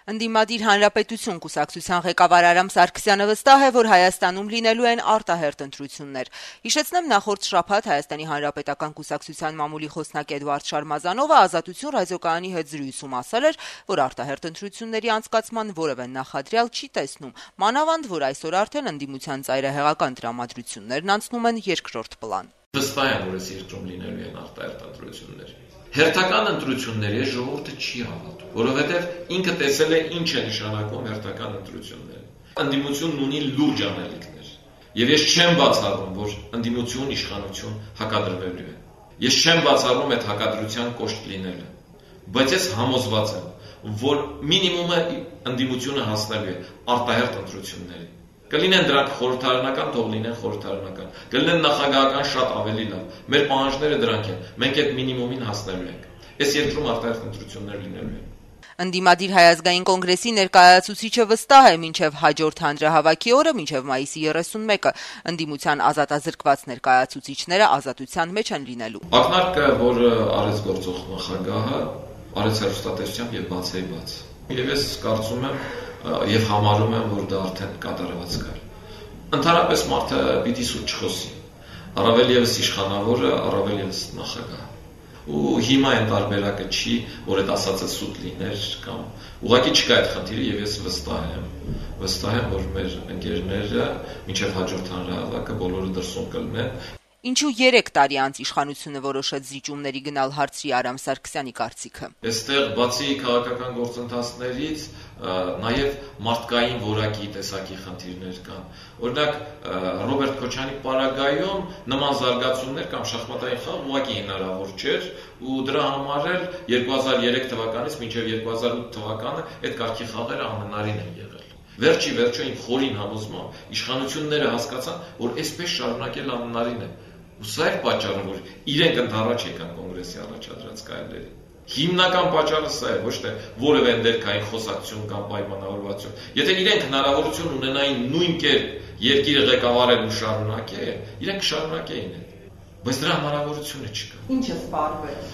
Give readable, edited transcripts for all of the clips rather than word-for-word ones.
Ընդդիմադիր Հանրապետություն կուսակցության ղեկավար Արամ Սարգսյանը վստահ է, որ Հայաստանում լինելու են արտահերթ ընտրություններ։ Հիշեցնեմ, նախորդ շաբաթ Հայաստանի Հանրապետական կուսակցության մամուլի խոսնակ Էդվարդ Շարմազանովը Ազատություն ռադիոկայանի հետ զրույցում ասել էր, որ արտահերթ ընտրությունների անցկացման որևէ նախադրյալ չի տեսնում, մանավանդ, որ այսօր արդեն ընդդիմության ծայրահեղական տրամադրություններն անցնում են երկրորդ պլան։ Վստահ եմ, որ այս երկրում լինելու են արտահերթ ընտրություններ։ Հերթական ընտրությունների ժողովուրդը չի հավատում, որովհետև ինքը տեսել է ինչ է նշանակում հերթական ընտրությունները։ Ընդդիմությունն ունի լուրջ անելիքներ, եւ ես չեմ բացառում, որ ընդդիմություն իշխանություն հակադրվելու է։ Ես չեմ բացառում այդ հակադրության կոշտ լինելը, բայց ես համոզված եմ, որ մինիմումը ընդդիմությունը հասնելու է արտահերթ ընտրությունների։ Կլինեն դրանք խորհրդարանական, թող լինեն խորհրդարանական, կլինեն նախագահական շատ ավելի լավ։ Մեր պահանջները դրանք են, մենք այդ մինիմումին հասնելու ենք։ Այս երկրում արտահերթ ընտրություններ լինելու են։ Ընդդիմադիր Հայ ազգային կոնգրեսի ներկայացուցիչը վստահ է մինչև հաջորդ հանրահավաքի օրը, մինչև մայիսի 31-ը, ընդդիմության ազատազրկված ներկայացուցիչները ազատության մեջ են լինելու։ Ակնարկը, որ արեց գործող նախագահը, արեց հեռուստատեսությամբ եւ բացեի բաց։ Եվ ես կարծում եմ եւ համարում եմ, որ դա արդեն կատարված կար։ Ընդհանրապես մարդը պիտի սուտ չխոսի։ Առավել եւս իշխանավորը, առավել եւս նախագահը։ Ու հիմա այն տարբերակը չի, որ այդ ասածը սուտ լիներ կամ ուղղակի չկա այդ խնդիրը եւ ես վստահ եմ, որ մեր ընկերները մինչեւ հաջորդ հանրահավաքը բոլորը դրսում կլինեն։ Ինչու 3 տարի անց իշխանությունը որոշեց զիջումների գնալ հարցրի Արամ Սարգսյանի կարծիքը։ Այստեղ բացի քաղաքական գործընթացներից նաև մարդկային որակի տեսակի խնդիրներ կան։ Օրինակ Ռոբերտ Քոչյանի պարագայում նման զարգացումներ կամ շախմատային խաղ ուղղակի հնարավոր չէր ու դրա համար էլ 2003 թվականից մինչև 2008 թվականը այդ կարգի խաղերը անհնարին են եղել։ Վերջի վերջո իմ խորին համոզմամբ իշխանությունները հասկացան, որ այսպես շարունակել անհնարին է։ Ու սա է պատճառը, որ իրենք ընդառաջ եկան կոնգրեսի առաջադրած կայլերի։ Հիմնական պատճառը սա է, ոչ թե որևէ ներքային խոսակցություն կամ պայմանավորվածություն։ Եթե իրենք հնարավորություն ունենային նույն կերպ երկիրը ղեկավարել ու շարունակել, իրենք կշարունակեին այդ։ Բայց դրա հնարավորությունը չկա։ Ինչը սպառվեց։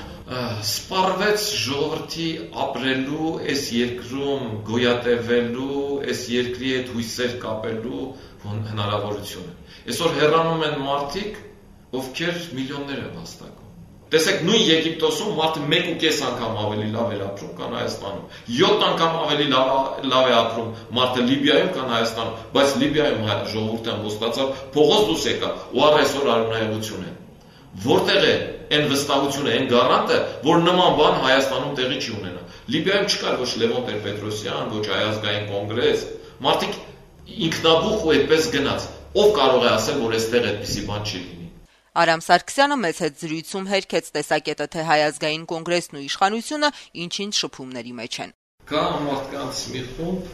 Սպառվեց ժողովրդի ապրելու, այս երկրում գոյատևելու, այս երկրի հետ հույսեր կապելու հնարավորությունը։ Այսօր հեռանում են մարդիկ, ովքեր միլիոններ են վաստակում։ Տեսեք, նույն Եգիպտոսում մարդը 1.5 անգամ ավելի լավ էր ապրում, քան Հայաստանում։ 7 անգամ ավելի լավ է ապրում մարդը Լիբիայում, քան Հայաստանում, բայց Լիբիայում ժողովուրդը ամբողջացավ, փողոց դուրս եկավ, ու այսօր արունայողություն է։ Որտեղ է այն վստահությունը, այն գարանտը, որ նման բան Հայաստանում տեղի չի ունենա։ Լիբիայում չկար ոչ Լևոն Տեր-Պետրոսյան, ոչ Հայ ազգային կոնգրես, մարդիկ ինքնաբուխ ու այդպես գնաց։ Ով կարող է ասել, որ այստեղ այդպիսի բան չի լինի։ Արամ Սարգսյանը մեծ հետ զրույցում հերքեց տեսակետը, թե Հայ ազգային կոնգրեսն ու իշխանությունը ինչ-ինչ շփումների մեջ են։ Կա մարդկանց մի խումբ,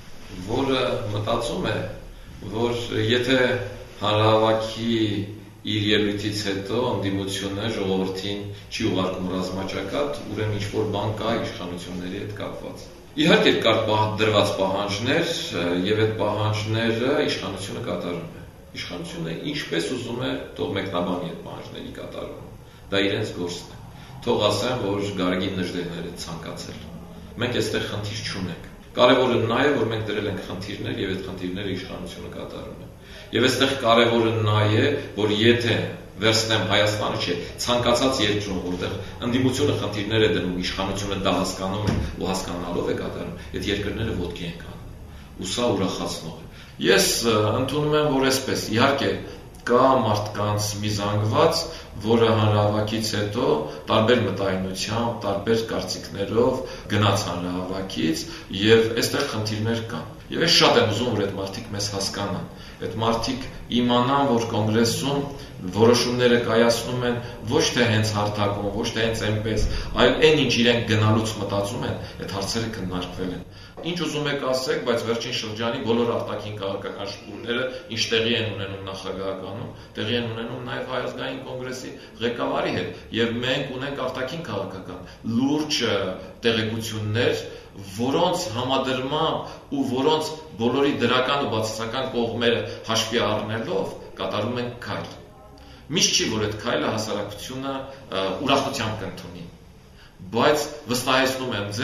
որը մտածում է, որ եթե հանրահավաքի իր ելույթից հետո ընդդիմությունը ժողովրդին չի ուղարկում ռազմաճակատ, ուրեմն ինչ-որ բան կա իշխանությունների հետ կապված։ Իհարկե կար դրված պահանջներ եւ այդ պահանջները իշխանությունը կատարում է։ Իշխանությունը ինչպես ուզում է, թող մեկնաբանի այդ պահանջների կատարումը։ Դա իրենց գործն է։ Թող ասեն, որ Գարեգին Նժդեհն է ցանկացել։ Մենք այստեղ խնդիր չունենք։ Կարևորը նա է, որ մենք դրել ենք խնդիրներ եւ այդ խնդիրները իշխանությունը կատարում է։ Եվ այստեղ կարևորը նա է, որ եթե վերցնեմ Հայաստանը չէ, ցանկացած երկրում, որտեղ ընդդիմությունը խնդիրներ է դնում, իշխանությունը դա հասկանում է ու հասկանալով է կատարում, այդ երկրները ոտքի են կանում։ Ու սա ուրախացնող է։ Ես ընդունում եմ, որ այսպես, իհարկե, կա մարդկանց մի զանգված, որը հանրահավաքից հետո տարբեր մտայնությամբ, տարբեր կարծիքներով գնաց հանրահավաքից եւ այստեղ խնդիրներ կան։ Եվ ես շատ եմ ուզում, որ այդ մարդիկ մեզ հասկանան։ Այդ մարդիկ իմանան, որ կոնգրեսում որոշումները կայացնում են ոչ թե հենց հարթակում, ոչ թե հենց այնպես, այլ այն ինչ իրենք գնալուց մտածում են, այդ հարցերը քննարկվել են։ Ինչ ուզում եք ասեք, բայց վերջին շրջանի բոլոր արտաքին քաղաքական շփումները ինչ տեղի են ունենում նախագահականում, տեղի են ունենում նաև Հայ ազգային կոնգրեսի ղեկավարի հետ, եւ մենք ունենք արտաքին քաղաքական լուրջ տեղեկություններ, որոնց համադրմամբ ու որոնց բոլորի դրական ու բացասական կողմերը հաշվի առնելով կատարում են քայլ։ Միշտ չի, որ այդ քայլը հասարակությունը ուրախությամբ կընդունի, բայց վստահեցնում եմ ձեզ,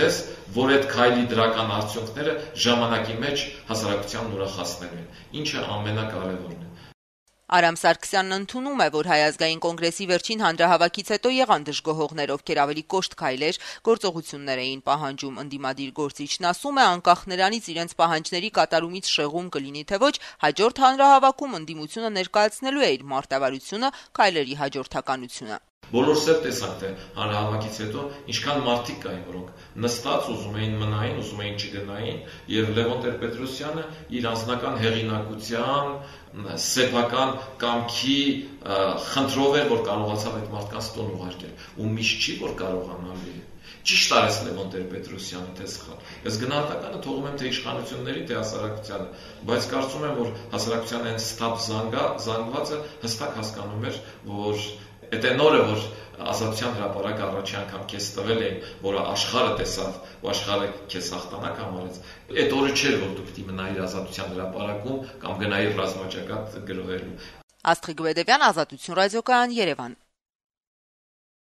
որ այդ քայլի դրական արդյունքները ժամանակի մեջ հասարակությանն ուրախացնելու են, ինչը ամենակարևորն է։ Արամ Սարգսյանն ընդունում է, որ Հայ ազգային կոնգրեսի վերջին հանրահավաքից հետո եղան դժգոհողներ, ովքեր ավելի կոշտ քայլեր, գործողություններ էին պահանջում։ Ընդդիմադիր գործիչն ասում է, անկախ նրանից իրենց պահանջների կատարումից շեղում կլինի թե ոչ, հաջորդ հանրահավաքում ընդդիմությունը ներկայացնելու է իր մարտավարությունը, քայլերի հաջորդականությունը։ Բոլորս էլ տեսանք, թե հանրահավաքից հետո ինչքան մարդիկ կային, որոնք նստած ուզում էին մնային, ուզում էին չգնային, եւ Լևոն Տեր-Պետրոսյանը իր անձնական հեղինակության, սեփական կամքի խնդրով էր, որ կարողացավ այդ մարդկանց տուն ուղարկել, ու միշտ չի որ կարողանալի է։ Ճիշտ արեց Լևոն Տեր-Պետրոսյանը, թե սխալ։ Ես գնահատականը թողում եմ թե իշխանությունների, թե հասարակությանը, բայց կարծում եմ, որ հասարակության այն ստապ զանգվածը հստակ հասկանում էր, որ այդ այն օրը, որ Ազատության հրապարակը առաջի անգամ քեզ տվել էին, որը աշխարհը տեսավ, ու աշխարհը քեզ հաղթանակ համարեց, այդ օրը չէր, որ դու պիտի մնայիր Ազատության հրապարակում կամ գնայիր ռազմաճակատ գրոհելու։ Աստղիկ Գվեդևյան, Ազատություն ռադիոկայան, Երևան։